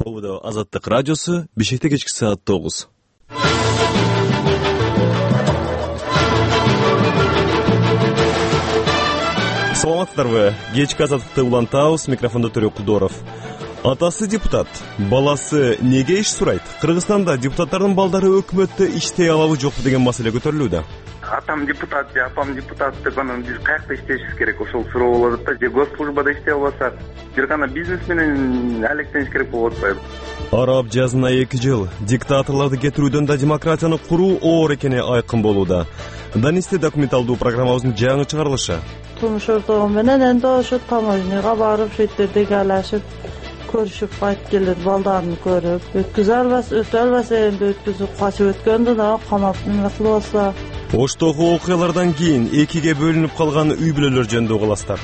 Ovda Azаттык радиосу Бишкекте кечки саат 9. Саламатсыздарбы? Кечки Азаттыкты улантабыз, микрофонда Төрөк Кулдоров. Атасы депутат, баласы неге иш сурайт? Кыргызстанда депутаттардын балдары өкмөттө иштей алабы жокпу деген маселе көтөрүлүүдө. Атам депутат же апам депутат деп анан биз каякта иштешибиз керек, ошол суроо болот да. Же госслужбада иштей албасак, бир гана бизнес менен алектениш керек болуп атпайбы? Араб жазына 2 жыл диктаторларды кетирүүдөн да демократияны куруу оор экени айкын болууда. Данисте документалдуу программабыздын жаңы чыгарылышы. Турмуш ортогу менен энди ошо таможняга барып, шеттерде галашып, көрүшүп кайтып келет, балдарын көрүп, өткөзө албаса энди өткөзүп качып өткөндө да камап неме кылып алса. Оштогу окуялардан кийин экиге бөлүнүп калган үй бүлөлөр жөнүндө угуластар.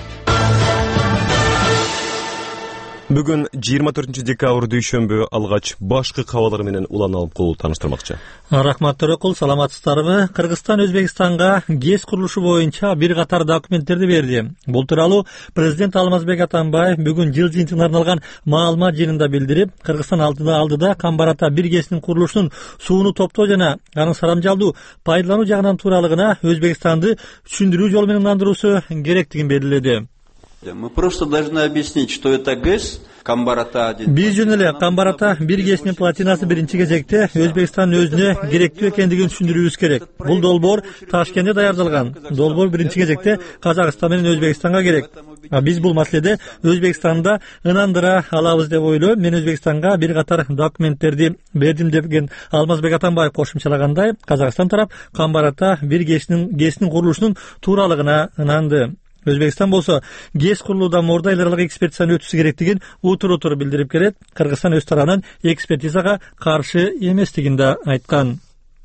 Бүгүн 24 декабрь дүйшөмбү алгач башкы кабалар менен улан алып коюп тааныштырмакчы. Рахмат Төрөкул, саламатсыздарбы? Кыргызстан Өзбекстанга ГЭС курулушу боюнча бир катар документтерди берди. Бул тууралуу президент Алмазбек Атамбаев бүгүн жыл жыйынтыгына арналган маалымат жыйынында билдирип, Кыргызстан алдыда Камбарата бир ГЭСтин курулушунун сууну топтоо жана анын сарамжалдуу пайдалануу жагынан тууралыгына Өзбекстанды түшүндүрүү жолу менен ындандыруусу керектигин белгиледи. Мы просто должны объяснить, что это ГЭС, Камбарата 1. Биз жөн эле Камбарата бир ГЭСтин платинасы биринчи кезекте Өзбекстандын өзүнө керектүү экендигин түшүндүрүүбүз керек. Бул долбоор Ташкентте даярдалган. Долбоор биринчи кезекте Казакстан менен Өзбекстанга керек. Биз бул маселеде Өзбекстанда ынандыра алабыз деп ойлойм. Мен Өзбекстанга бир катар документтерди бердим деген Алмазбек Атамбаев кошумчалагандай, Казакстан тарап Камбарата бир ГЭСтин курулушунун тууралыгына ынанды. Өзбекстан болсо ГЭС курулууда мурда эл аралык экспертизаны өтүүсү керектигин утур билдирип келет. Кыргызстан өз тарабынан экспертизага каршы эместигин да айткан.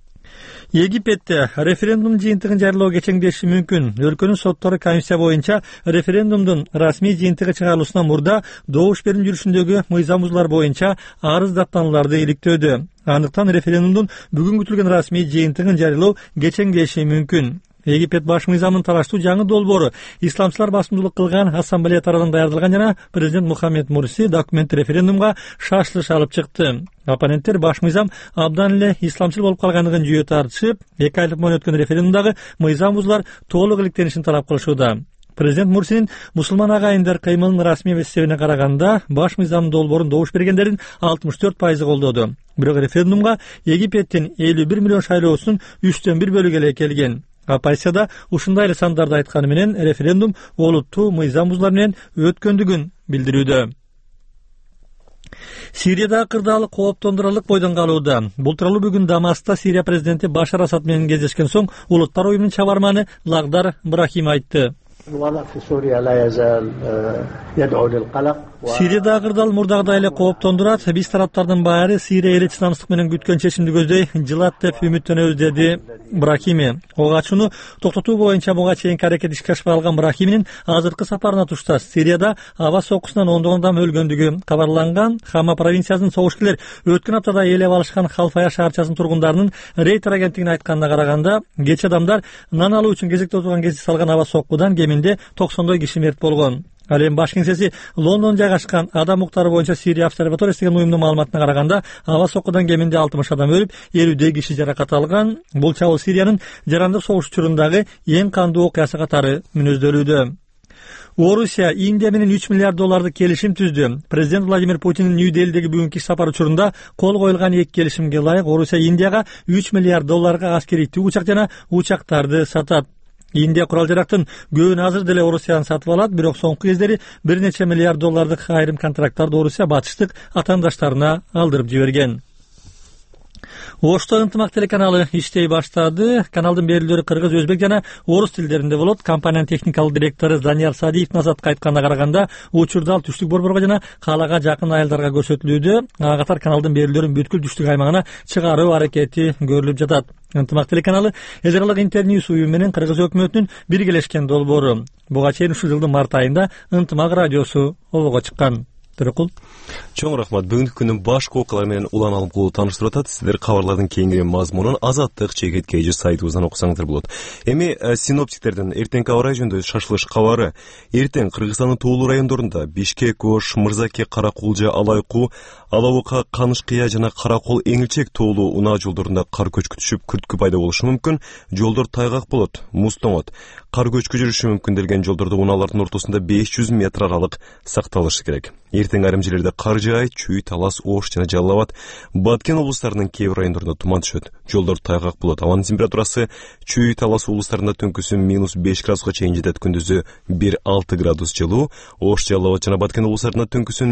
Египетте референдум жыйынтыгын жарыялоо кечеңдеши мүмкүн. Өлкөнүн соттору комиссия боюнча референдумдун расмий жыйынтыгы чыгарылышынан мурда добуш берим жүрүшүндөгү мыйзам бузуулар боюнча арыз даттанууларды иликтөөдө. Андыктан референдумдун бүгүн күтүлгөн расмий жыйынтыгын жарыялоо кечеңдеши мүмкүн. Египет баш мыйзамын тараштуу жаңы долбоору исламчылар басымдуулук кылган ассамблея тарабынан даярдалган жана президент Мухаммед Мурси документ референдумга шашылыш алып чыкты. Оппоненттер баш мыйзам абдан эле исламчыл болуп калгандыгын жүйө тартышып, 2 айлык мөөнөт өткөн референдумдагы мыйзам бузуулар толук иликтенишин талап кылышууда. Президент Мурсинин мусулман агайындар кыймылынын расмий эсебине караганда баш мыйзамдын долбоорун добуш бергендердин 64% колдоду. Бирок референдумга Египеттин 51 миллион шайлоосунун 3/1 бөлүгү эле келген. Оппозицияда ушундай эле сандарды айтканы менен референдум олуттуу мыйзам бузуулар менен өткөндүгүн билдирүүдө. Сирияда кырдаал кооптондурарлык бойдон калууда. Бул тууралуу бүгүн Дамаскта Сирия президенти Башар Асад менен кездешкен соң улуттар уюмунун чабарманы Лагдар Брахим айтты. Сирияда кырдаал мурдагыдай эле кооптондурат. Биз тараптардын баары Сирия эли чыдамсыздык менен күткөн чечимди көздөй жылат деп үмүттөнөбүз, деди Брахими. Ого ачууну токтотуу боюнча буга чейинки аракет ишке ашпай калган Брахиминин азыркы сапарына тушташ Сирияда аба соккусунан ондогон адам өлгөндүгү кабарланган. Хама провинциясынын согушкерлер өткөн аптада ээлеп алышкан Халфая шаарчасынын тургундарынын Рейтер агенттигине айтканына караганда, кечээ адамдар нан алуу үчүн кезекте отурган кезде салган аба соккудан кеминде 90 киши мерт болгон. Ал эми баш кеңсеси Лондон жайгашкан адам укуктары боюнча Сирия обсерваториясы деген уюмдун маалыматына караганда, аба соккудан кеминде 60 адам өлүп, 50 киши жаракат алган. Бул чабуул Сириянын жарандык согуш учурундагы эң кандуу окуясы катары мүнөздөлүүдө. Орусия Индия менен 3 миллиард доллардык келишим түздү. Президент Владимир Путиндин Нью-Делидеги бүгүнкү сапар учурунда кол коюлган эки келишимге ылайык Орусия Индияга 3 миллиард долларга аскерий тигүүчак жана учактарды сатат. Индия курал-жарактын көбүн азыр деле Орусиядан сатып алат, бирок соңку кездери бир нече миллиард доллардык айрым контракттарды Орусия батыштык атаандаштарына алдырып жиберген. Ошто ынтымак телеканалы иштей баштады. Каналдын берүүлөрү кыргыз, өзбек жана орус тилдеринде болот. Компаниянын техникалык директору Данияр Садиев Назатка айтканына караганда, учурда түштүк борборго жана калага жакын айылдарга көрсөтүлүүдө. Ага катар каналдын берүүлөрүн бүткүл түштүк аймагына чыгаруу аракети көрүлүп жатат. Ынтымак телеканалы эл аралык интерньюс уюму менен кыргыз өкмөтүнүн биргелешкен долбоору. Буга чейин ушул жылдын март айында Ынтымак радиосу обого чыккан. Төрөкул. Чоң рахмат. Бүгүнкү күндүн башкы окуялары менен улан алып тааныштырып атат. Сиздер кабарлардын кийинки мазмунун Азаттык чекит кейжи сайтыбыздан окусаңыздар болот. Эми синоптиктердин эртеңки аба ырайы жөнүндө шашылыш кабары. Эртең Кыргызстандын тоолуу райондорунда Бишкек, Ош, Мырзаке, Каракулжа, Алайку, Алабука, Канышкыя жана Каракол, Эңилчек тоолуу унаа жолдорунда кар көчкү түшүп, күрткү пайда болушу мүмкүн. Жолдор тайгак болот, муз тоңот. Кар көчкү жүрүшү мүмкүн делген жолдордо унаалардын ортосунда 500 метр аралык сакталышы керек. Эртең айрым жерлерде кар жаайт, Чүй, Талас, Ош жана Жалал Абад, Баткен облустарынын кээ бир райондорунда туман түшөт. Жолдор тайгак болот. Абанын температурасы Чүй, Талас облустарында түнкүсү -5 градуска чейин жетет, күндүзү 1-6 градус жылуу. Ош, Жалал Абад жана Баткен облустарында түнкүсү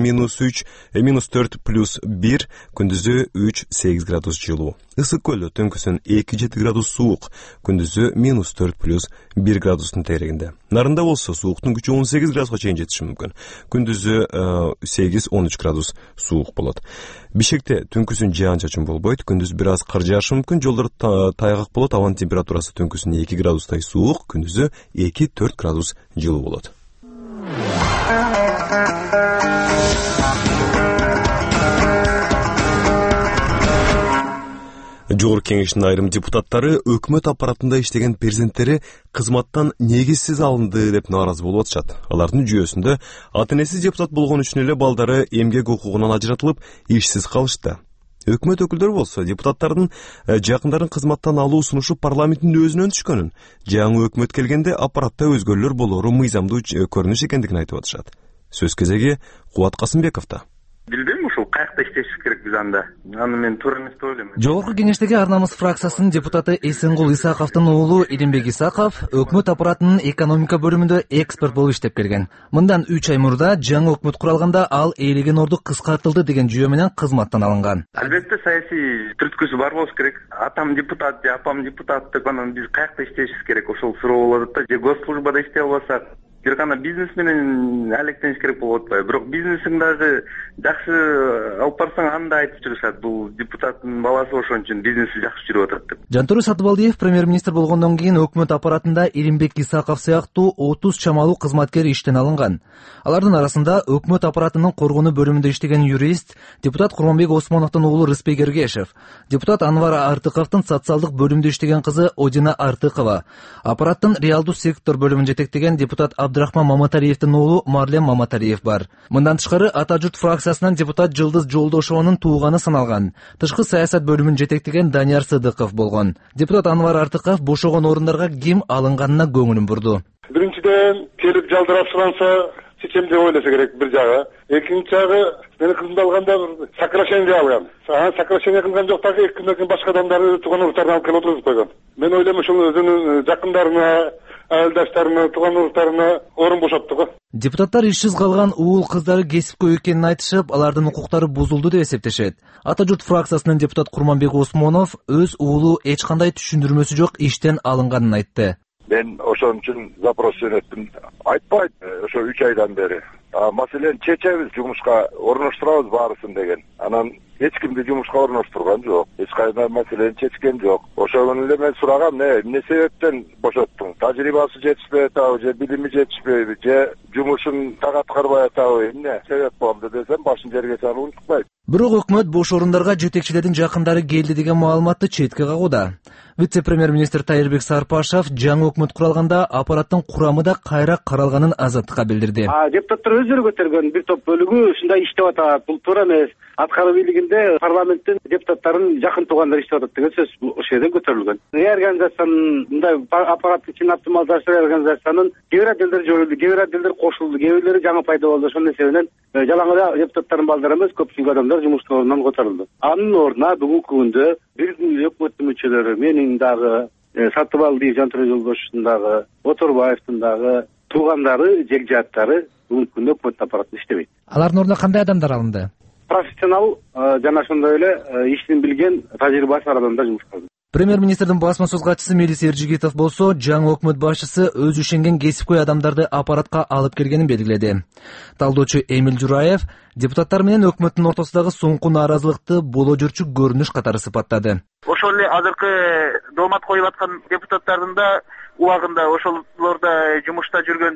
-4+1, күндүзү 3-8 градус жылуу. Ысык көлдө түнкүсүн 2-7 градус суук, күндүзү -4+1 градустун тегерегинде. Нарында болсо сууктун күчү 18 градуска чейин жетиши мүмкүн. Күндүзү 8-13 градус суук болот. Бишкекте түнкүсүн жаан-чачын болбойт, күндүз бир аз кар жаашы мүмкүн, жолдор тайгак болот, абанын температурасы түнкүсүн 2 градустай суук, күндүзү 2-4 градус жылуу болот. Жогорку Кеңештин айрым депутаттары өкмөт аппаратында иштеген перзенттери кызматтан негизсиз алынды деп нааразы болуп атышат. Алардын жүйөсүндө ата-энеси депутат болгон үчүн эле балдары эмгек укугунан ажыратылып, ишсиз калышты. Өкмөт өкүлдөрү болсо депутаттардын жакындарын кызматтан алуу сунушу парламенттин өзүнөн түшкөнүн, жаңы өкмөт келгенде аппаратта өзгөрүүлөр болору мыйзамдуу көрүнүш экендигин айтып атышат. Сөз кезеги Кубат Касымбековдо. Билбейм, ушул каякта иштешибиз керек биз анда. Аны мен туура эмес деп ойлойм. Жогорку Кеңештеги Ар намыс фракциясынын депутаты Эсенгул Исаковдун уулу Илимбек Исаков өкмөт аппаратынын экономика бөлүмүндө эксперт болуп иштеп келген. Мындан 3 ай мурда жаңы өкмөт куралганда ал ээлеген орду кыскартылды деген жүйө менен кызматтан алынган. Албетте саясий түрткүсү бар болуш керек. Атам депутат же апам депутат деп анан биз каякта иштешибиз керек, ошол суроо болот да. Же госслужбада иштей албасак, бир гана бизнес менен алектениш керек болуп атпайбы? Бирок бизнесиң дагы жакшы алып барсаң, аны да айтып чыгышат. Бул депутаттын баласы ошон үчүн бизнеси жакшы жүрүп атат деп. Жантөре Сатыбалдиев премьер-министр болгондон кийин өкмөт аппаратында Илимбек Исаков сыяктуу 30 чамалуу кызматкер иштен алынган. Алардын арасында өкмөт аппаратынын коргонуу бөлүмүндө иштеген юрист, депутат Курманбек Осмоновдун уулу Рыспек Эргешев, депутат Анвар Артыковдун социалдык бөлүмдө иштеген кызы Одина Артыкова, аппараттын реалдуу сектор бөлүмүн жетектеген депутат Абдрахман Маматалиевдин уулу Марлем Маматалиев бар. Мындан тышкары Ата журт фракциясынан депутат Жылдыз Жолдошованын тууганы саналган, тышкы саясат бөлүмүн жетектеген Данияр Сыдыков болгон. Депутат Анвар Артыков бошогон орундарга ким алынганына көңүлүн бурду. Биринчиден, келип жалдырап суранса, чечем деп ойлоса керек бир жагы. Экинчи жагы, мени кызымды алганда сокращение алган. Сокращение кылган жок, дагы 2 күндөн кийин башка адамдарды тууган уруктарына алып келип отургузуп койгон. Мен ойлойм, ушул өзүнүн жакындарына, айылдаштарына, тууган уруктарына орун бошотту го. Депутаттар ишсиз калган уул кыздары кесипкөй экенин айтышып, алардын укуктары бузулду деп эсептешет. Ата журт фракциясынын депутат Курманбек Осмонов өз уулу эч кандай түшүндүрмөсү жок иштен алынганын айтты. Мен ошон үчүн запрос жөнөттүм. Айтпайт ошо 3 айдан бери. Маселени чечебиз, жумушка орноштурабыз баарысын деген. Анан эч кимди жумушка орноштурган жок. Эч кайда маселени чечкен жок. Ошону эле мен сурагам, эмне себептен бошоттуң? Тажрыйбасы жетишпей атабы, же билими жетишпейби, же жумушун так аткарбай атабы, эмне себеп болду десем, башын жерге салып унутпайт. Бирок өкмөт бош орундарга жетекчилердин жакындары келди деген маалыматты четке кагууда. Вице-премьер-министр Тайырбек Сарпашев жаңы өкмөт куралганда аппараттын курамы да кайра каралганын Азаттыкка билдирди. Депутаттар өздөрү көтөргөн бир топ бөлүгү ушундай иштеп атат. Бул туура эмес. Аткаруу бийлигинде парламенттин депутаттарын жакын туугандары иштеп атат деген сөз ошол жерден көтөрүлгөн. Организациянын мындай аппараттын ичин оптималдаштыруу организациянын кээ бир отделдери жойулду, кээ бир отделдер кошулду, кээ бирлери жаңы пайда болду. Ошонун эсебинен жалаң эле депутаттардын балдары эмес, көпчүлүк адамдар жумуштун ордунан которулду. Анын ордуна бүгүнкү күндө бир өкмөттүн мүчөлөрү, менин дагы, Сатыбалдиев Жантөре Жолдошовдун дагы, Оторбаевдин дагы туугандары, жекжаттары бүгүнкү күндө өкмөт аппаратында иштебейт. Алардын ордуна кандай адамдар алынды? Профессионал жана ошондой эле ишин билген, тажрыйбасы бар адамдар жумушка алынды. Премьер-министрдин басма сөз катчысы Мелис Эржигитов болсо, жаңы өкмөт башчысы өз ишенген кесипкөй адамдарды аппаратка алып келгенин белгиледи. Талдоочу Эмил Жураев депутаттар менен өкмөттүн ортосундагы соңку нааразылыкты боло жүрчү көрүнүш катары сыпаттады. Ошол эле азыркы доомат коюп аткан депутаттардын да убагында ошолорда жумушта жүргөндө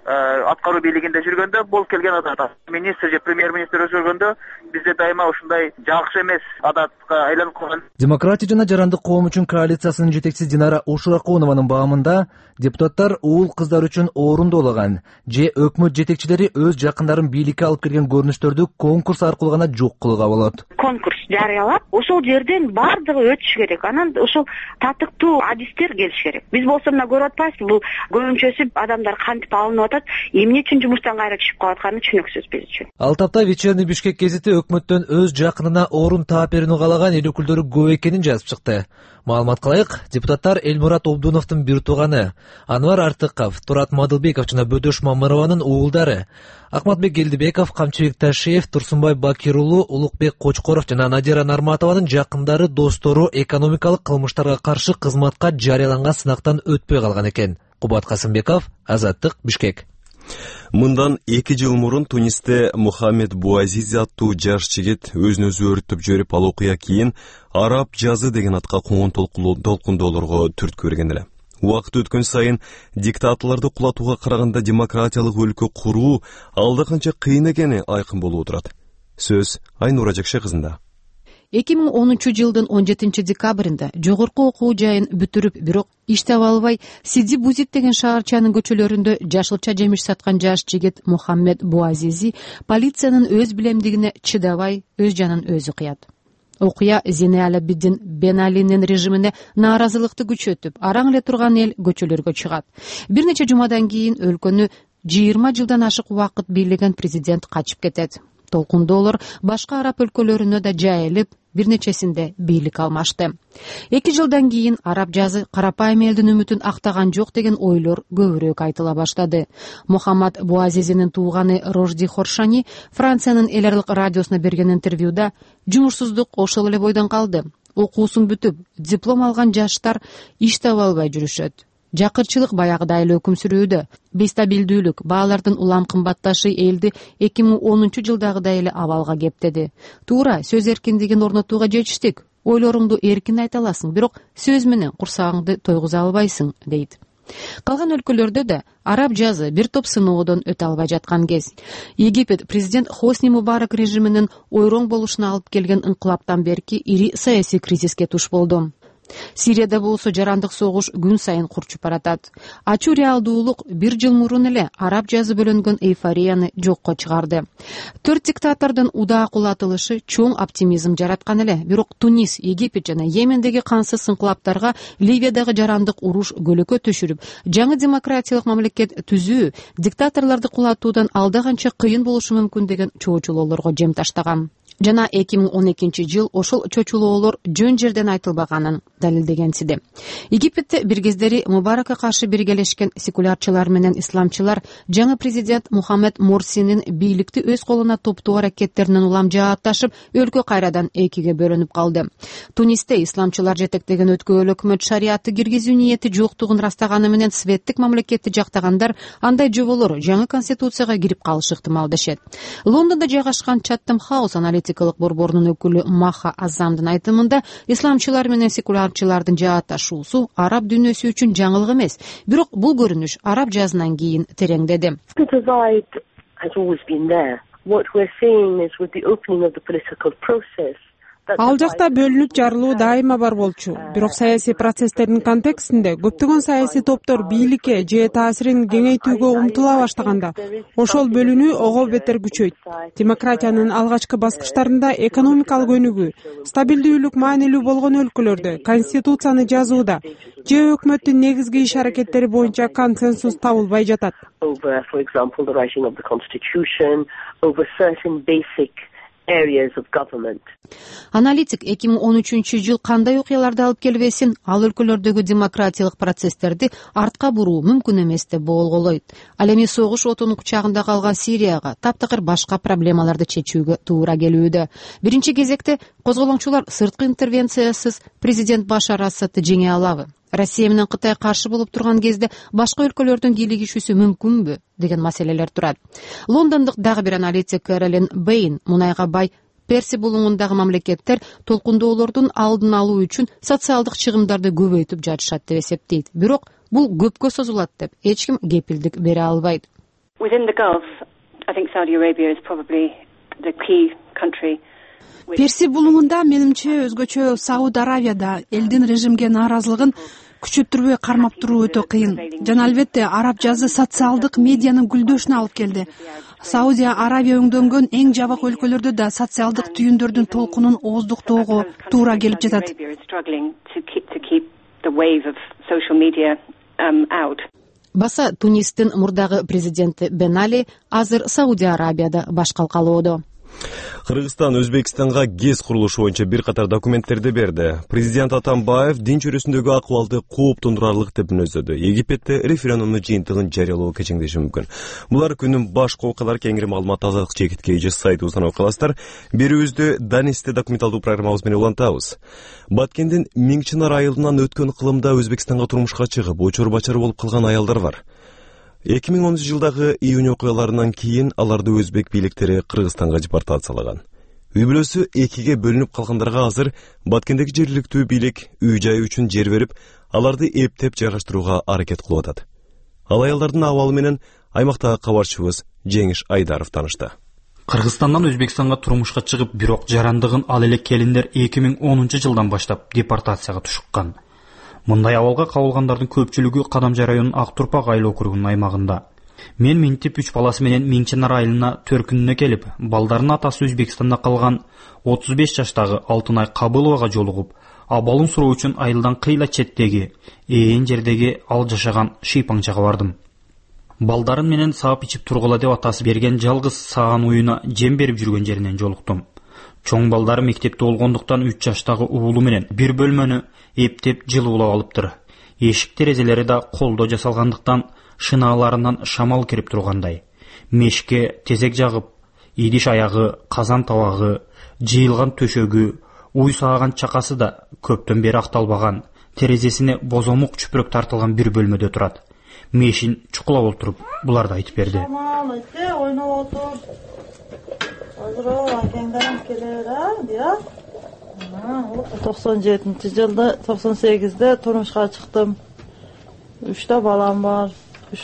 аткаруу бийлигинде жүргөндө бол келген адат. Министр же премьер-министр жүргөндө бизде дайыма ушундай жакшы эмес адатка айланып калган. Демократия жана жарандык коом үчүн коалициясынын жетекчиси Динара Ушуракунованын баамында депутаттар уул кыздар үчүн орун доолаган же өкмөт жетекчилери өз жакындарын бийликке алып келген көрүнүштөрдү конкурс аркылуу гана жок кылууга болот. Конкурс жарыялап, ошол жерден бардыгы өтүш керек. Анан ошол татыктуу адистер келиш керек. Биз болсо мына көрүп атпайбызбы, бул көбүнчөсү адамдар кантип алынып атат, эмне үчүн жумуштан кайра түшүп калып атканы түшүнүксүз биз үчүн. Ал тапта Вечерний Бишкек гезити өкмөттөн өз жакынына орун таап берүүнү каалаган эл өкүлдөрү көп экенин жазып чыкты. Маалымат кылайык, депутаттар Элмурат Обдуновдун бир тууганы, Анвар Артыков, Турат Мадылбеков жана Бөдөш Мамырованын уулдары, Акматбек Келдибеков, Камчыбек Ташиев, Турсунбай Бакир уулу, Улукбек Кочкоров жана Надира Нарматованын жакындары, достору экономикалык кылмыштарга каршы кызматка жарыяланган сынактан өтпөй калган экен. Кубат Касымбеков, Азаттык, Бишкек. Мындан 2 жыл мурун Тунисте Мухаммед Буазизи аттуу жаш жигит өзүн өзү өрүтүп жиберип, ал окуя кийин араб жазы деген атка коңун толкундоолорго түрткү берген эле. Убакыт өткөн сайын диктаторлорду кулатууга караганда демократиялык өлкө куруу алда канча кыйын экени айкын болуп турат. Сөз Айнура Жакшы кызында. 2010-жылдын 17 декабрында жогорку окуу жайын бүтүрүп, бирок иштеп албай Сиди Бузит деген шаарчанын көчөлөрүндө жашылча жемиш саткан жаш жигит Мухаммед Буазизи полициянын өз билемдигине чыдабай өз жанын өзү кыят. Окуя Зине Алабиддин Бен Алинин режимине нааразылыкты күчөтүп, араң эле турган эл көчөлөргө чыгат. Бир нече жумадан кийин өлкөнү 20 жылдан ашык убакыт бийлеген президент качып кетет. Толкундоолор башка араб өлкөлөрүнө да жайылып, бир нечесинде бийлик алмашты. 2 жылдан кийин араб жазы карапайым элдин үмүтүн актаган жок деген ойлор көбүрөөк айтыла баштады. Мухаммад Буазизинин тууганы Рожди Хоршани Франциянын эл аралык радиосуна берген интервьюда жумушсуздук ошол эле бойдон калды. Окуусун бүтүп, диплом алган жаштар иш таба албай жүрүшөт. Жакырчылык баягыдай эле өкүм сүрүүдө. Бестабилдүүлүк, баалардын улам кымбатташы элди 2010-жылдагыдай эле абалга кептеди. Туура, сөз эркиндигин орнотууга жетиштик. Ойлоруңду эркин айта аласың, бирок сөз менен курсагыңды тойгуза албайсың, дейт. Калган өлкөлөрдө да араб жазы бир топ сыноодон өтө албай жаткан кез. Египет президент Хосни Мубарак режиминин ойроң болушуна алып келген ыңкылаптан берки ири саясий кризиске туш болду. Сирияда болсо жарандык согуш күн сайын курчуп баратат. Ачуу реалдуулук 1 жыл мурун эле араб жазы бөлөнгөн эйфорияны жокко чыгарды. 4 диктатордун удаа кулатылышы чоң оптимизм жараткан эле, бирок Тунис, Египет жана Йемендеги кансыз ыңкылаптарга, Ливиядагы жарандык уруш көлөкө түшүрүп, жаңы демократиялык мамлекет түзүү диктаторлорду кулатуудан алда канча кыйын болушу мүмкүн деген чоочулоолорго жем таштаган. Жана 2012-жыл ошол чочулоолор жөн жерден айтылбаганын далилдегенсиди. Египетте бир кездери Мубаракка каршы биргелешкен секулярчылар менен исламчылар жаңы президент Мухаммед Морсинин бийликти өз колуна топтоо аракеттеринен улам жаатташып, өлкө кайрадан экиге бөлүнүп калды. Тунисте исламчылар жетектеген өткөөл өкмөт шариатты киргизүү ниети жоктугун растаганы менен светтик мамлекетти жактагандар андай жоболор жаңы конституцияга кирип калышы ыктымал дешет. Лондондо жайгашкан Chatham House аналитикалык борборунун өкүлү Маха Азамдын айтымында, исламчылар менен секулярчылардын жаатташуусу араб дүйнөсү үчүн жаңылык эмес, бирок бул көрүнүш араб жазынан кийин тереңдеди. Ал жакта бөлүнүп жарылуу дайыма бар болчу. Бирок саясий процесстердин контекстинде көптөгөн саясий топтор бийликке же таасирин кеңейтүүгө умтула баштаганда, ошол бөлүнүү ого бетер күчөйт. Демократиянын алгачкы баскычтарында экономикалык өнүгүү, стабилдүүлүк маанилүү болгон өлкөлөрдө конституцияны жазууда же өкмөттүн негизги иш аракеттери боюнча консенсус табылбай жатат. Аналитик 2013-жыл кандай окуяларды алып келбесин, ал өлкөлөрдөгү демократиялык процесстерди артка буруу мүмкүн эмес деп болголойт. Ал эми согуш отунун кучагында калган Сирияга таптакыр башка проблемаларды чечүүгө туура келүүдө. Биринчи кезекте козголоңчулар сырткы интервенциясыз президент Башар Асадты жеңе алабы? Россия менен Кытай каршы болуп турган кезде башка өлкөлөрдүн кийлигишүүсү мүмкүнбү деген маселелер турат. Лондондук дагы бир аналитик Кэролин Бэйн мунайга бай Перси булуңундагы мамлекеттер толкундоолордун алдын алуу үчүн социалдык чыгымдарды көбөйтүп жатышат деп эсептейт. Бирок бул көпкө созулат деп эч ким кепилдик бере албайт. Within the Gulf, I think Saudi Arabia is probably the key country. Перси булуңунда менимче өзгөчө Сауд Аравияда элдин режимге нааразылыгын күчөттүрбөй кармап туруу өтө кыйын. Жана албетте араб жазы социалдык медианын гүлдөшүнө алып келди. Саудия Аравия өңдөнгөн эң жабык өлкөлөрдө да социалдык түйүндөрдүн толкунун ооздуктоого туура келип жатат. Баса Тунистин мурдагы президенти Бен Али азыр Саудия Арабияда баш калкалоодо. Кыргызстан Өзбекстанга ГЭС курулушу боюнча бир катар документтерди берди. Президент Атамбаев дин чөйрөсүндөгү акыбалды кооптондурарлык деп мүнөздөдү. Египетте референдумдун жыйынтыгын жарыялоо кечеңдеши мүмкүн. Булар күнүн башкы окуялар кеңири маалымат азаттык чекитке эже сайтыбыздан окуй аласыздар. Берүүбүздү Данисте документалдуу программабыз менен улантабыз. Баткендин Миңчинар айылынан өткөн кылымда Өзбекстанга турмушка чыгып, очор-бачар болуп калган аялдар бар. 2010 жылдагы июнь окуяларынан кийин аларды өзбек бийликтери Кыргызстанга депортациялаган. Үй бүлөсү экиге бөлүнүп калгандарга азыр Баткендеги жергиликтүү бийлик үй-жай үчүн жер берип, аларды эптеп жайгаштырууга аракет кылып атат. Ал аялдардын абалы менен аймактагы кабарчыбыз Жеңиш Айдаров таанышты. Кыргызстандан Өзбекстанга турмушка чыгып, бирок жарандыгын ал эле келиндер 2010 жылдан баштап депортацияга тушуккан. Мындай абалга кабылгандардын көпчүлүгү Кадамжай районунун Ак Турпак айыл округунун аймагында. Мен минтип 3 баласы менен Миңчинар айылына 4 күнүнө келип, балдарынын атасы Өзбекстанда калган 35 жаштагы Алтынай Кабыловага жолугуп, абалын суроо үчүн айылдан кыйла четтеги, ээн жердеги ал жашаган Шыйпаңчага бардым. Балдарын менен саап ичип тургула деп атасы берген жалгыз саган уюна жем берип жүргөн жеринен жолуктум. Чоң балдары мектепте болгондуктан 3 жаштагы уулу менен бир бөлмөнү эптеп жылуулап алыптыр. Эшик терезелери да колдо жасалгандыктан шынааларынан шамал кирип тургандай. Мешке тезек жагып, идиш аягы, казан табагы, жыйылган төшөгү, уй сааган чакасы да көптөн бери акталбаган, терезесине бозомук чүпүрөк тартылган бир бөлмөдө турат. Мешин чукулап отуруп, буларды айтып берди. Hazır o akengden gelir ya. 97 жылда 98'de turmuşa çıktım. 3'te balam var.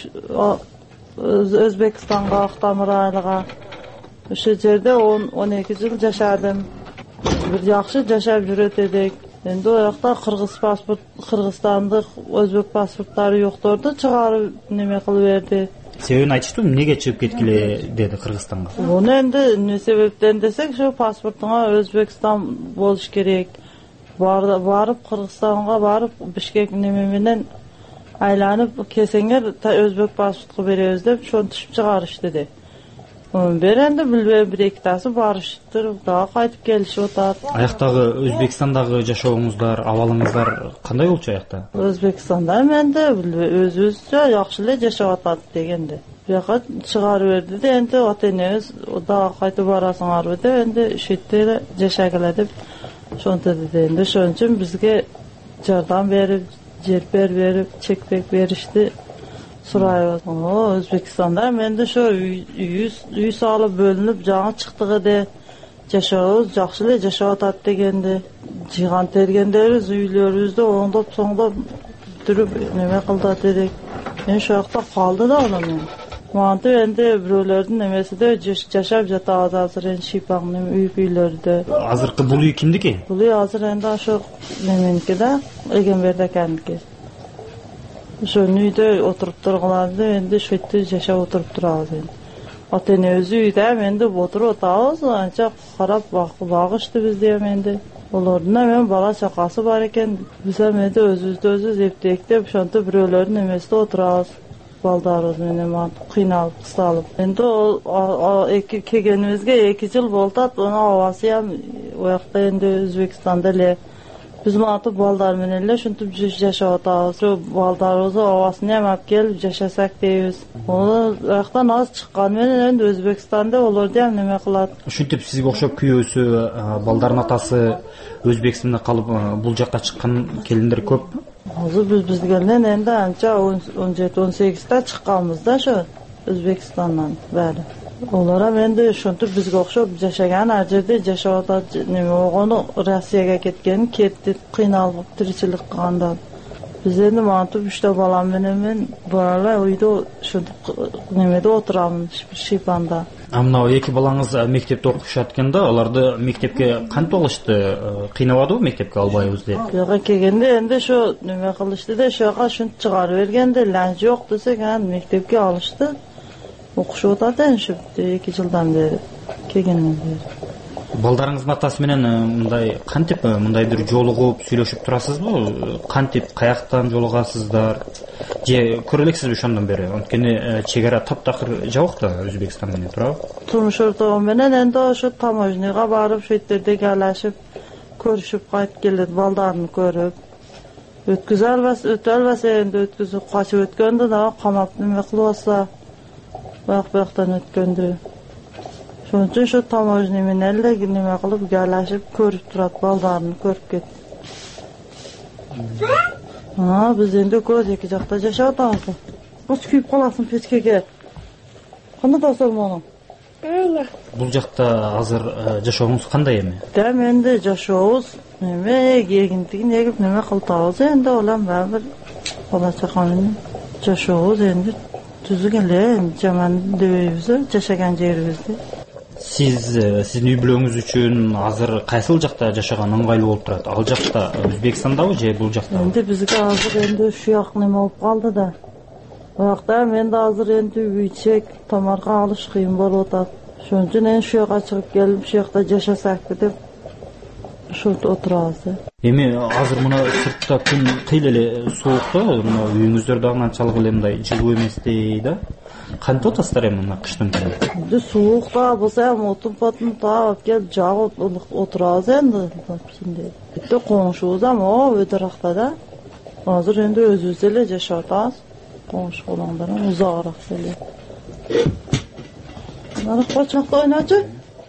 Özbekistan'a, Aktamır aylığa. Şu yerde 12 yıl yaşadım. Bir yaxşı yaşayıp jüröt edik. Endi o yakta Kırgızstandıq, Özbek pasportları yokturdu. Çıgarıp neme kılıverdi. Себебин айтыштым, неге чыгып кеткиле деди Кыргызстанга. Onu endi ne sebepten desek şu pasportuna Özbekistan boluş gerek. Barıp Kırgızstan'a barıp Bişkek nememenen aylanıp kesenger Özbek pasportu berебиз деп şonu түшүп чыгарыш dedi. Onu berendi bilбей bir ekitası barıştır, daha qaytıp gelişip otat. Аяктагы Өзбекстандагы жашооңуздар, абалыңыздар кандай болчу аякта? Өзбекстанда менде өзүбүзчө жакшы эле жашап атат дегенде. Бияка чыгарып берди де, энди ата-энебиз дагы кайтып барасыңарбы деп, энди шетте жашагыла деп шонтоду да. Энди ошон үчүн бизге жардам берип, жер берип, чекпек беришти. Surayız. Özbekistan'da ben de şu üy sağlıp bölünüp жаңы çıktığı de yaşağız, жақшылы yaşavat at degende. Cihan tergenderimiz, üylörüzde oğundap soğundap durup neme kıldı dedik. Ben şu yakta kaldı da oğlum yani. Mantı ben de biröylerdin nemesi de yaşayıp jatağız hazır en Şipağının üylörü de. Azırkı bulu kimdi ki? Bulu hazır en de şu nemenki de Egenber'de kendiki. Şu nüyde oturup durgulandı, ben de şu ette yaşa oturup durağız. Ata-ene özü üyde, ben de oturup otağız, ancak karab bağıştı bizde ben de. Olorduna ben bala çakası var eken, bize ben de özüz eptektep, şonta biröylörün emesinde oturağız. Baldarız benim kıynalıp, kısalıp. Ben de o kegenimizge 2 yıl boltat, ona havası hem o yakta ende Özbekistan'da le. Biz matı baldar menelle şuntup yaşap atağız. Baldarımızı havasını yemap gelip yaşasak deyiz. Onu ayaktan az çıkan menen Özbekistan'da olur diye neme kılat. Şuntup sizge okşop kүйөөсү, балдардын атасы Өзбекстанда калып, бул жакка чыккан келиндер көп. Азыр biz gelden endi ança 17-18'de çıkkanmız da şu Özbekistan'dan beri. Olara ben de şuntup bizge okşop yaşagan her jerde yaşap neme onu Rossiyaga ketken ketdi, kıynalıp tiricilik kılgandan. Biz endi mantip 3 balam менен бала uyda ушинтип немеде отурамын шипанда. Мына эки балаңыз мектепте окушат экен да, аларды мектепке кантип алышты? Кыйнабадыбы мектепке албайбыз деп? Жага келгенде энди ошо неме кылышты да, ошого ушинтип чыгарып бергенде, лан жок десек, мектепке алышты. Окушуп атат эшип 2 жылдан бери келгенден бери. Балдарыңыздын атасы менен мындай кантип мындай бир жолугуп сүйлөшүп турасызбы? Кантип каяктан жолугасыздар? Же көрө элексизби ошондон бери? Анткени чек ара таптакыр жабык да Өзбекстан менен, туурабы? Турмуш ортогу менен энди ошо таможняга барып, шеттерде галашып, көрүшүп кайтып келет, балдарын көрүп. Өткүзө албаса энди өткүзүп качып өткөндө да камап неме кылып алса, бияктан өткөндү. Шоның үчүн ошо таможня менен эле неме кылып галашып көрүп турат, балдарын көрүп кетти. Биз энди көз эки жакта жашап атабыз. Оч күйүп каласың печкеге. Кандай тасыл мону? Бул жакта азыр жашооңуз кандай эми? Дем энди жашообуз неме эгинтигин эгип неме кылтабыз энди, улам бир бала чака менен жашообуз энди түзүк эле, жаман дебейбиз, жашаган жерибизди. Сиздин үй бүлөңүз үчүн азыр кайсыл жакта жашаган ыңгайлуу болуп турат? Ал жакта Өзбекстандабы же бул жакта? Энди бизге азыр энди ушу жак неме болуп калды да. Бирокта мен да азыр энди үйчек, тамарга алыш кыйын болуп атат. Ошон үчүн эми ушу жака чыгып келип, ушу жакта жашасакпы деп ошентип отурабыз. Эми азыр мына сыртта күн кыйла эле суук да, мына үйүңүздөр дагы анчалык эле мындай жылуу эместей да. Кантип атасыздар эми мына кыштын күнү? Энди суук да болсо эми отун таап келип жагып отурабыз энди. Битте коңшубуз өтөракта да. Азыр энди өзүбүз эле жашап атабыз. Коңшу балаңдар узагыраак эле. Нарак бачакта ойночу.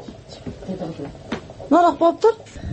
Нарак болуптур.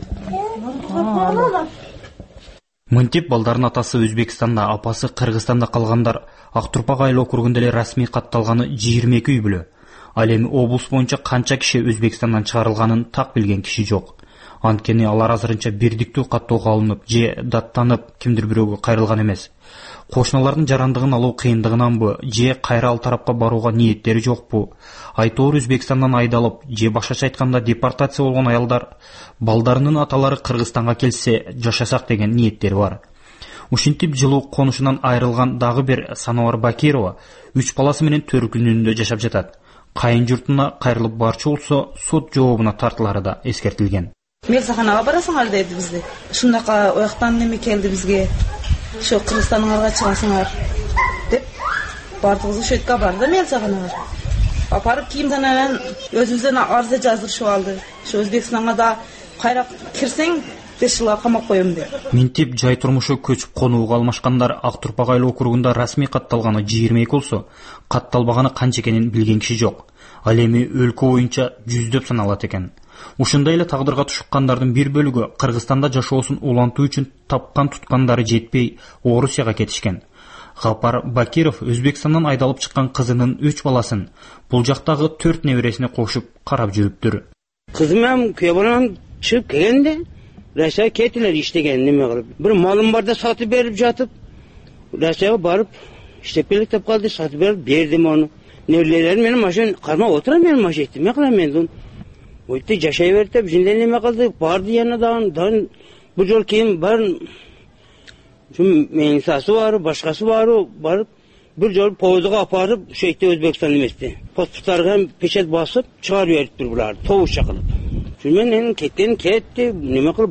Мынтип балдардын атасы Өзбекстанда, апасы Кыргызстанда калгандар Актурпак айыл округунда эле расмий катталганы 22 үй бүлө. Ал эми облус боюнча канча киши Өзбекстандан чыгарылганын так билген киши жок. Анткени алар азырынча бирдиктүү каттоого алынып же даттанып кимдир бирөөгө кайрылган эмес. Кошуналардын жарандыгын алуу кыйындыгынанбы же кайра ал тарапка барууга ниеттери жокпу? Айтор Өзбекстандан айдалып же башкача айтканда депортация болгон аялдар балдарынын аталары Кыргызстанга келсе жашасак деген ниеттери бар. Ушинтип жылуу конушунан айрылган дагы бир Сановар Бакирова 3 баласы менен Төркүнүндө жашап жатат. Кайын журтуна кайрылып барчу болсо сот жообуна тартылары да эскертилген. Мелсаханага барасыңар деди бизди. Ушунака ояктан неме келди бизге. Ошо Кыргызстанга чыгасыңар деп бардыгыбыз ошо жерге барды Мелсаханага. Апарып кийимденен өзүбүздөн арыз жаздырышып алды. Ошо Өзбекстанга да кайра кирсең 5 жылга камап коем деп. Минтип жай турмушу көчүп конууга алмашкандар Актурпак айыл округунда расмий катталганы 22 болсо, катталбаганы канча экенин билген киши жок. Ал эми өлкө боюнча жүздөп саналат экен. Ушундай эле тагдырга тушуккандардын бир бөлүгү Кыргызстанда жашоосун улантуу үчүн тапкан туткандары жетпей Орусияга кетишкен. Гапар Бакиров Өзбекстандан айдалып чыккан кызынын 3 баласын бул жактагы 4 небересине кошуп карап жүрүптүр. Кызым күйөөбалам чыгып келгенде Россияга кетилер иштеген неме кылып. Бир малым бар да сатып берип жатып, Россияга барып иштеп келет деп калды, сатып бердим аны. Небелерим менен машин кармап отурам, мен машинти эме кылам мен. Өйтө жашай берди деп жинден неме кылды, барды яна дан бул жол кийин барын менин сасы бар, башкасы барып бир жол поездга апарып, шейте Өзбекстан эмести. Паспорттарга печать басып, чыгарып бериптир булар, тоғушча кылып. Мен кетти, неме кылып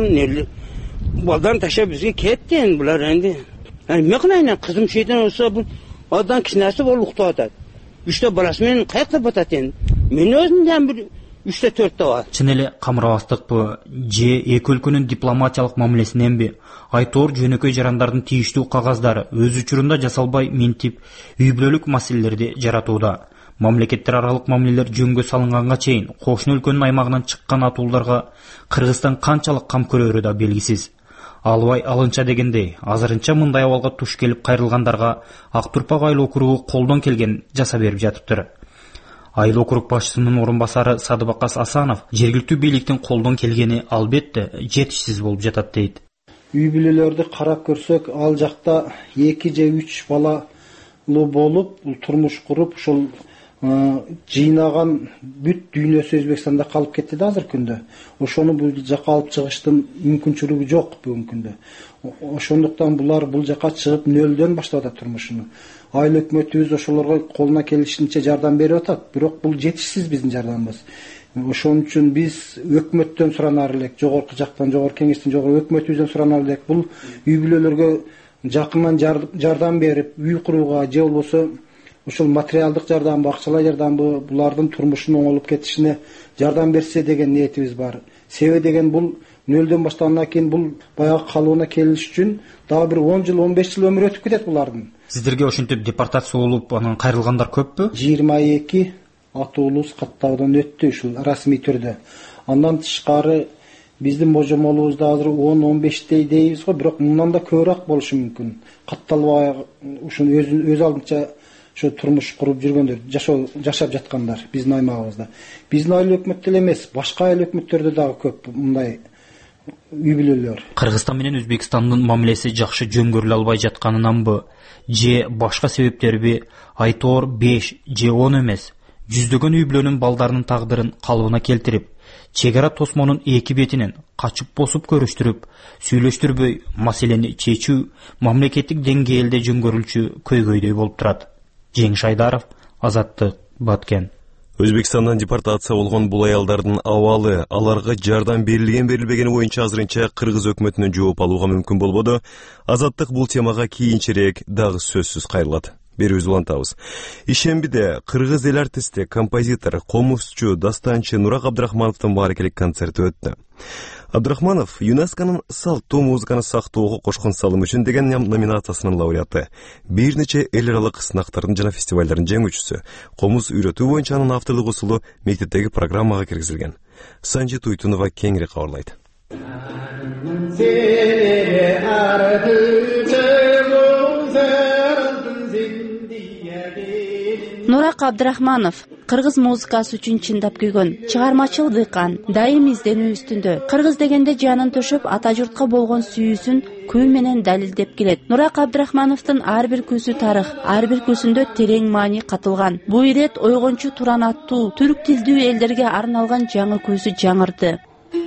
балдарын таштап бизге кетти эми булар энди. Эме кылайын, кызым шейтен болсо бул адан кичинеси болуп уктап атат. 3 баласы менен каякта батат энди. Мен өзүмдөн бир 3-4 бар. Чын эле камырабастыкпы же эки өлкөнүн дипломатиялык мамилесиненби? Айтор жөнөкөй жарандардын тийиштүү кагаздары өз учурунда жасалбай минтип үй бүлөлүк маселелерди жаратууда. Мамлекеттер аралык мамилелер жөнгө салынганга чейин кошуна өлкөнүн аймагынан чыккан атууларга Кыргызстан канчалык кам көрөрү да белгисиз. Албай алынча дегендей, азырынча мындай абалга туш келип кайрылгандарга Актурпак айыл округу колдон келген жаса берип жатыптыр. Айыл округ башчысынын орун басары Садыбакас Асанов жергиликтүү бийликтин колдон келгени албетте жетишсиз болуп жатат дейт. үй бүлөлөрдү карап көрсөк, ал жакта 2 же 3 балалуу болуп, турмуш куруп, ушул жыйнаган бүт дүйнөсү Өзбекстанда калып кетти да азыр күндө. Ошону бул жака алып чыгыштын мүмкүнчүлүгү жок бүгүнкү күндө. Ошондуктан булар бул жака чыгып нөлдөн баштап атат турмушуну. Айыл өкмөтүбүз ошолорго колуна келишинче жардам берип атат, бирок бул жетишсиз биздин жардамыбыз. Ошон үчүн биз өкмөттөн суранар элек, жогорку жактан, жогорку кеңештин жогору өкмөтүбүздөн суранар элек, бул үй бүлөлөргө жакындан жардам берип, үй курууга же болбосо ушул материалдык жардам, акчалай жардамбы булардын турмушунун оңолуп кетишине жардам берсе деген ниетибиз бар. Себеби деген бул нөлдөн баштагандан кийин бул баягы калыбына келиш үчүн дагы бир 10 жыл, 15 жыл өмүр өтүп кетет булардын. Сиздерге ошентип депортация болуп, анан кайрылгандар көппү? 22 атуулубуз каттаудан өттү ушул расмий түрдө. Андан тышкары биздин божомолубузда азыр 10-15 дейбиз го, бирок мындан да көбүрөөк болушу мүмкүн. Катталбай ушун өз алдынча ошо турмуш куруп жүргөндөр, жашап жаткандар биздин аймагыбызда. Биздин айыл өкмөттө эле эмес, башка айыл өкмөттөрдө дагы көп мындай үй бүлөлөр. Кыргызстан менен Өзбекстандын мамилеси жакшы жөн көрүлө албай жатканынанбы, же башка себептерби? Айтор 5 же 10 эмес, жүздөгөн үй бүлөнүн балдарынын тагдырын калыбына келтирип, чек ара тосмонун эки бетинен качып босуп көрүштүрүп, сүйлөштүрбөй маселени чечүү мамлекеттик деңгээлде жөн көрүлчү көйгөйдөй болуп турат. Жеңиш Айдаров, Азаттык, Баткен. Өзбекстандан депортация болгон бул аялдардын абалы, аларга жардам берилген-берилбегени боюнча азырынча кыргыз өкмөтүнөн жооп алууга мүмкүн болбоду. Азаттык бул темага кийинчерээк дагы сөзсүз кайрылат. Берүүбүздү улантабыз. Ишембиде кыргыз эл артисти, композитор, комузчу, дастанчы Нурак Абдрахмановдун бааракелик концерти өттү. Абдрахманов ЮНЕСКОнун салттуу музыканы сактоого кошкон салым үчүн деген номинациясынын лауреаты. Бир нече эл аралык сынактардын жана фестивалдардын жеңүүчүсү. Комуз үйрөтүү боюнча анын авторлук усулу мектептеги программага киргизилген. Санжи Туйтунова кеңири кабарлайт. Нурак Абдрахманов кыргыз музыкасы үчүн чындап күйгөн, чыгармачыл дыйкан, дайым изденүү үстүндө. Кыргыз дегенде жанын төшөп, ата журтка болгон сүйүүсүн күй менен далилдеп келет. Нурак Абдрахмановдун ар бир күсү тарых, ар бир күсүндө терең маани катылган. Бул ирет ойгончу туран аттуу, түрк тилдүү элдерге арналган жаңы күсү жаңырды.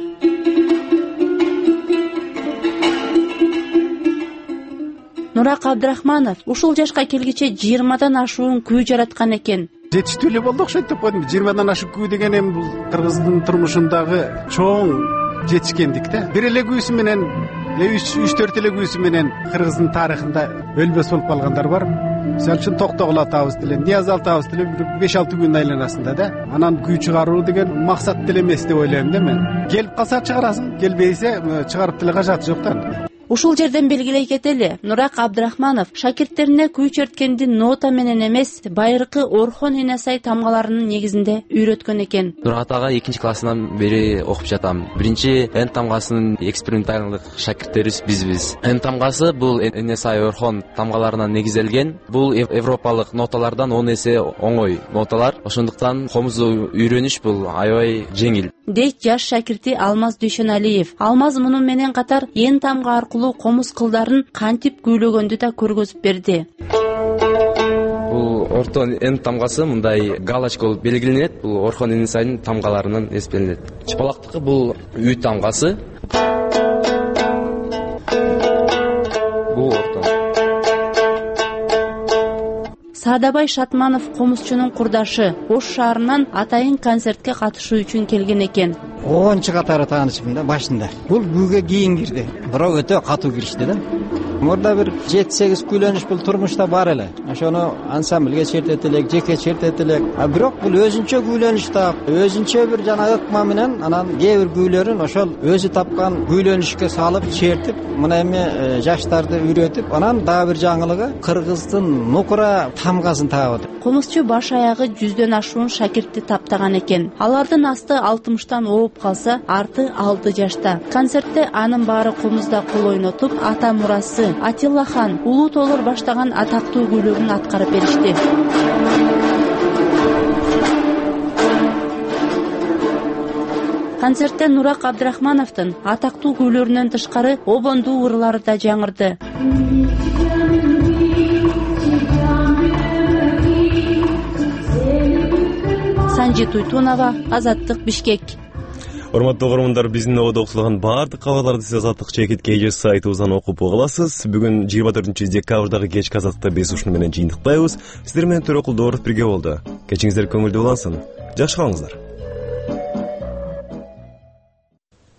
Нурак Абдрахманов ушул жашка келгиче 20дан ашуун күй жараткан экен. Жетиштүү эле болду окшойт деп койдум. 20дан ашык күй деген эми бул кыргыздын турмушундагы чоң жетишкендик да. Бир эле күйсү менен, 3-4 эле күйсү менен кыргыздын тарыхында өлбөс болуп калгандар бар. Мисалы үчүн Токтогул атабыз деле, Нияз атабыз деле 5-6 күн айланасында да. Анан күй чыгаруу деген максат деле эмес деп ойлойм да мен. Келип калса чыгарасың, келбейсе чыгарып деле кажаты жок да. Ушул жерден белгилей кетели, Нурак Абдрахманов шакирттерине күй черткенди нота менен эмес, байыркы Орхон Энесай тамгаларынын негизинде үйрөткөн экен. Нурак атага 2 классынан бери окуп жатам. Биринчи Н тамгасынын эксперименталдык шакирттерибиз бизбиз. Н тамгасы бул Энесай Орхон тамгаларынан негизделген. Бул европалык ноталардан 10 эсе оңой ноталар. Ошондуктан комузду үйрөнүш бул аябай жеңил. Дейт жаш шакирти Алмаз Дүйшөналиев. Алмаз мунун менен катар Н тамга аркылуу комуз кылдарын кантип күйлөгөндү да көргөзүп берди. Бул орто Н тамгасы мындай галочка болуп белгиленет. Бул Орхон Энесайдын тамгаларынан эспеленет. Чыпалактыкы бул үй тамгасы. Бул орто. Садабай Шатманов комузчунун курдашы. Ош шаарынан атайын концертке катышуу үчүн келген экен. 10 катары таанышым да башында. Бул күйгө кийин кирди. Бирок өтө катуу киришти да. Мурда бир 7-8 күйлөнүш бул турмушта бар эле. Ошону ансамблге чертет элек, жеке чертет элек. Бирок бул өзүнчө күйлөнүш таап, өзүнчө бир жана ыкма менен анан кээ бир күйлөрүн ошол өзү тапкан күйлөнүшкө салып чертип, мына эми жаштарды үйрөтүп, анан дагы бир жаңылыгы кыргыздын нукура тамгасын таап атат. Комузчу баш аягы 100дөн ашуун шакиртти таптаган экен. Алардын асты 60тан ооп калса, арты 6 жашта. Концертте анын баары комузда кол ойнотуп, ата мурасы Атилла хан, Улуу Толор баштаган атактуу күйлөрүн аткарып беришти. Концертте Нурак Абдрахмановдун атактуу күүлөрүнөн тышкары обондуу ырлары да жаңырды. Санжи Туйтунова, Азаттык, Бишкек. Урматтуу угармандар, биздин ободо уктулган баардык кабарларды сиз Азаттык Чекит KG сайтыбыздан окуп аласыз. Бүгүн 24 декабрдагы кечки Азаттыкта биз ушуну менен жыйынтыктайбыз. Сиздер менен Төрөкул Дооров бирге болду. Кечиңиздер көңүлдүү улансын. Жакшы калыңыздар.